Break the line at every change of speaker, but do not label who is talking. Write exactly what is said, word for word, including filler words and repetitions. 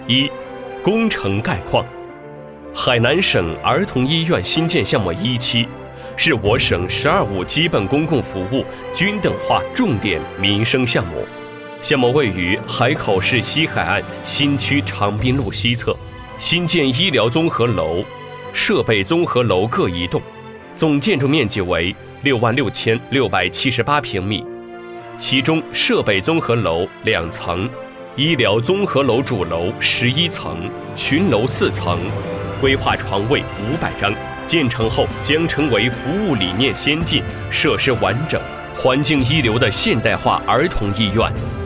一、工程概况。海南省儿童医院新建项目一期，是我省“十二五”基本公共服务均等化重点民生项目。项目位于海口市西海岸新区长滨路西侧，新建医疗综合楼、设备综合楼各一栋，总建筑面积为六万六千六百七十八平米，其中设备综合楼两层，医疗综合楼主楼十一层，群楼四层，规划床位五百张。建成后将成为服务理念先进、设施完整、环境一流的现代化儿童医院。